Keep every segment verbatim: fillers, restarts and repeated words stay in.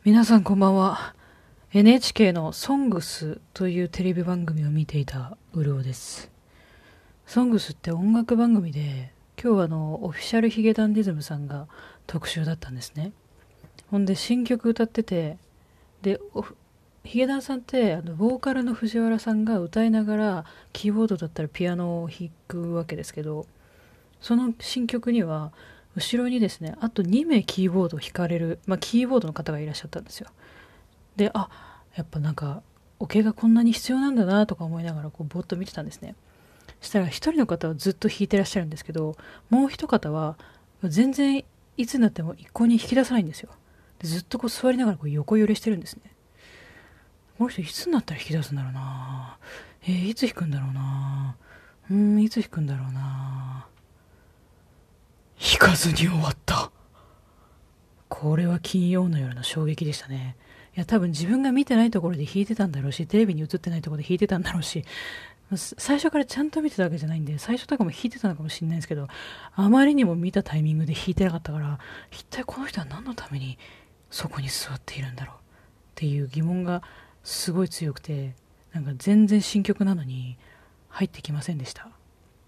皆さんこんばんは。 エヌエイチケー のソングスというテレビ番組を見ていたうるおです。ソングスって音楽番組で、今日はあのオフィシャルヒゲダンディズムさんが特集だったんですね。ほんで新曲歌ってて、でヒゲダンさんってあのボーカルの藤原さんが歌いながらキーボードだったらピアノを弾くわけですけど、その新曲には後ろにですね、あとにめいキーボードを弾かれる、まあ、キーボードの方がいらっしゃったんですよ。で、あ、やっぱなんかオケがこんなに必要なんだなとか思いながらこうぼーっと見てたんですね。そしたら一人の方はずっと弾いてらっしゃるんですけど、もう一方は全然いつになっても一向に弾き出さないんですよ。でずっとこう座りながらこう横揺れしてるんですね。この人いつになったら弾き出すんだろうな、えー、いつ弾くんだろうな、うーんいつ弾くんだろうな。弾かずに終わった。これは金曜の夜の衝撃でしたね。いや、多分自分が見てないところで弾いてたんだろうし、テレビに映ってないところで弾いてたんだろうし、最初からちゃんと見てたわけじゃないんで、最初とかも弾いてたのかもしれないですけど、あまりにも見たタイミングで弾いてなかったから、一体この人は何のためにそこに座っているんだろうっていう疑問がすごい強くて、なんか全然新曲なのに入ってきませんでした。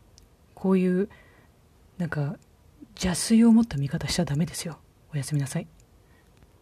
こういうなんか邪推を持った見方しちゃダメですよ。おやすみなさい。